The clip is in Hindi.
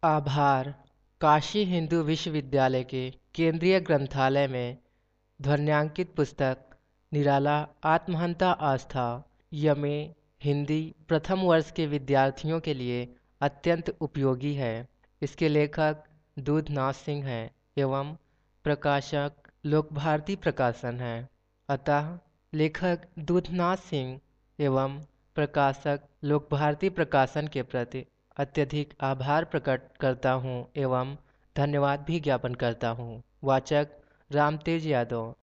आभार। काशी हिंदू विश्वविद्यालय के केंद्रीय ग्रंथालय में ध्वन्यांकित पुस्तक निराला आत्महंता आस्था यमे हिंदी प्रथम वर्ष के विद्यार्थियों के लिए अत्यंत उपयोगी है। इसके लेखक दूधनाथ सिंह हैं एवं प्रकाशक लोकभारती प्रकाशन है। अतः लेखक दूधनाथ सिंह एवं प्रकाशक लोकभारती प्रकाशन के प्रति अत्यधिक आभार प्रकट करता हूँ एवं धन्यवाद भी ज्ञापन करता हूँ। वाचक रामतेज यादव।